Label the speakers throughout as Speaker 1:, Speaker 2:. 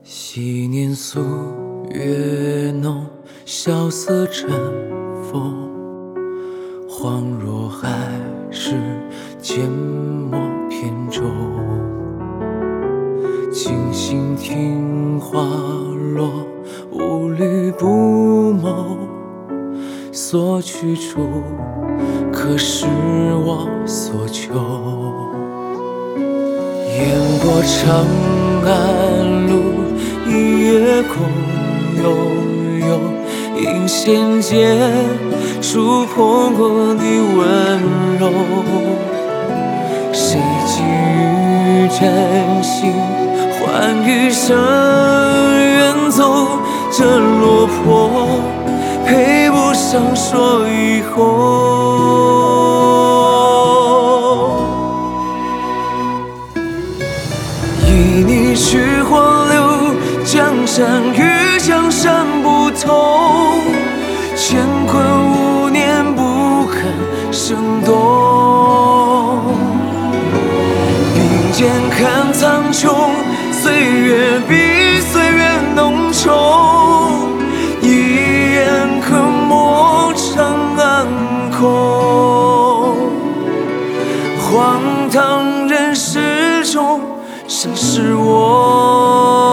Speaker 1: 昔年素月浓，萧瑟晨风，恍若还是缄默片中。静心听花落，无虑不谋，所去处可是我所求。雁过长安路，一夜空悠悠，因仙界触碰过你温柔。谁给予真心，换余生远走？这落魄配不上说以后。依你去荒流，江山与江山不同，乾坤无念不肯生动。并肩看苍穹，岁月比岁月浓稠，一眼可磨长安空。荒唐人世中，谁是我？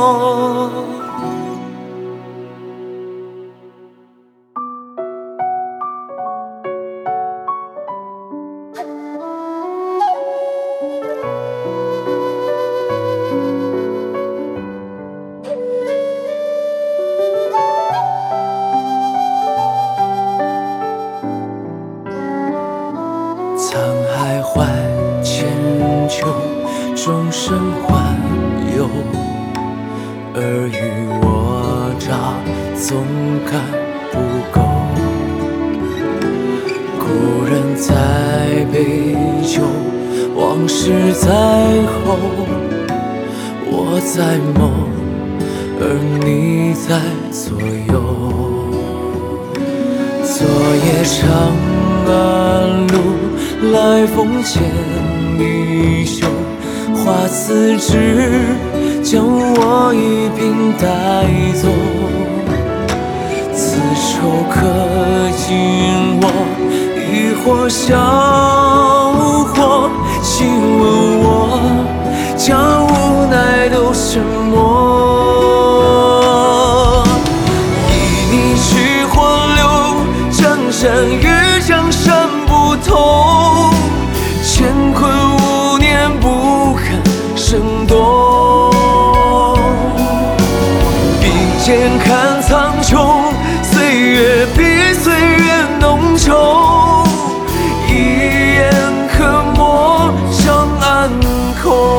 Speaker 1: 沧海换千秋，众生环游，尔虞我诈，总感不够。故人在杯酒，往事在后，我在梦，而你在左右。昨夜长安路，来风千里袖，花辞枝，将我一并带走。此愁可尽我，亦或笑或请问我，将无奈都沉默。依你去荒流，江山与江山不同，乾坤无念不肯生动。并肩看苍穹，岁月比岁月浓稠，一眼可磨长安空。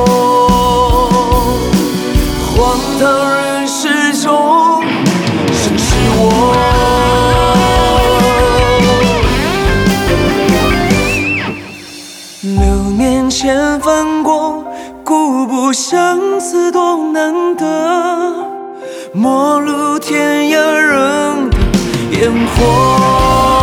Speaker 1: 荒唐人世中，谁是我？6年前分过，故不相思多难得。陌路天涯，仍得烟火。